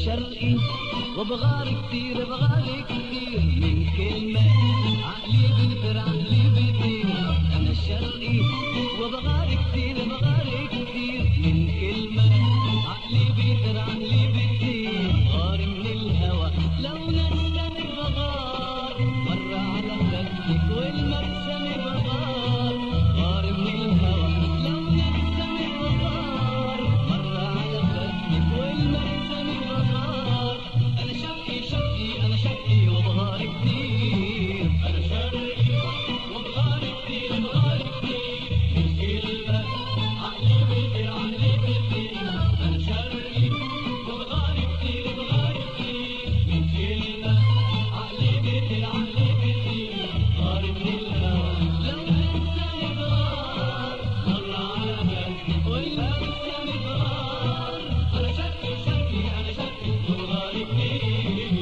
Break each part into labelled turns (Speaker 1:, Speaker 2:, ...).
Speaker 1: شرقي وبغار كتير بغار كتير من كلمة عقلي بيطير عقلي بيطير. أنا شرقي وبغار كتير بغار كتير من كلمة عقلي بيطير عقلي بيطير. غار من الهوى لو نسم بغار مرة على خدك والمرسم بغار. غار من الهوى لو نسم بغار مرة على خدك والمرسم بغار. أنا شرقي شرقي أنا شرقي وبغار كتير. أنا شرقي وبغار كتير بغار كتير من كلمة عقلي بيطير عقلي بيطير. أنا شرقي وبغار كتير بغار كتير من كلمة عقلي بيطير عقلي بيطير. غار من الهوى لو نساني بغار مرة على خدك والمرسم بغار. أنا شرقي شرقي أنا شرقي وبغار كتير.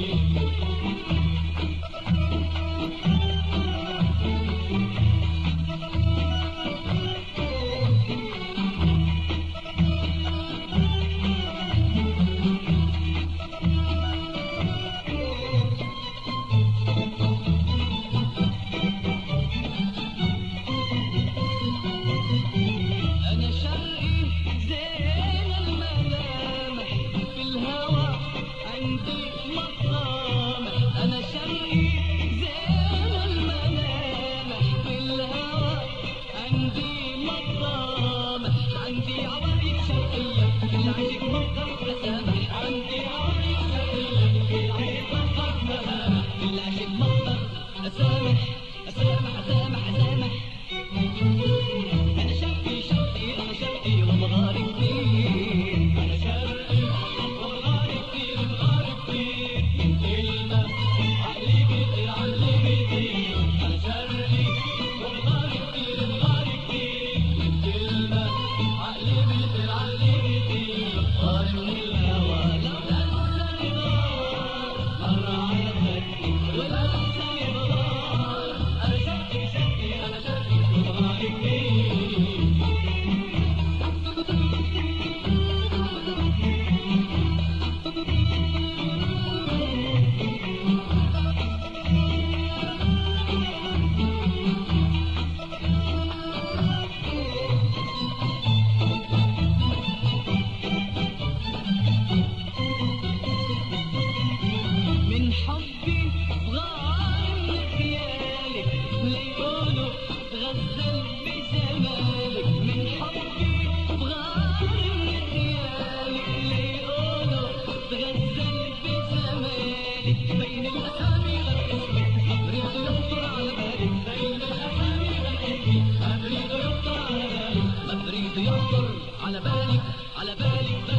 Speaker 1: أنا شرقي زين الملامح في الهوى عندي مطامح. أنا شرقي زين الملامح في الهوى عندي مطامح. عندي عوايد شرقية في العشق مطر أسامح. عندي عوايد شرقية في العشق مطر أسامح. في العشق مطر أسامح أسامح أسامح أسامح. أنا شرقي شرقي أنا شرقي وبغار كتير. أنا شرقي وبغار كتير بغار كتير من كلمة عقلي بيطير عقلي بيطير. أنا شرقي وبغار كتير بغار كتير من كلمة عقلي بيطير عقلي بيطير. غار من الهوى لو نساني بغار مرة على خدك والمرسم بغار. أنا شرقي شرقي أنا شرقي وبغار كتير. من حبي غار من خيالك ليقولوا تغزل بجمالك. من حبي غار من خيالك ليقولوا تغزل بجمالك. بين الأسامي غير اسمك أبريد يخطر على بالك. بين الأسامي غير اسمك أبريد يخطر على بالك. أبريد يخطر على بالك على بالك.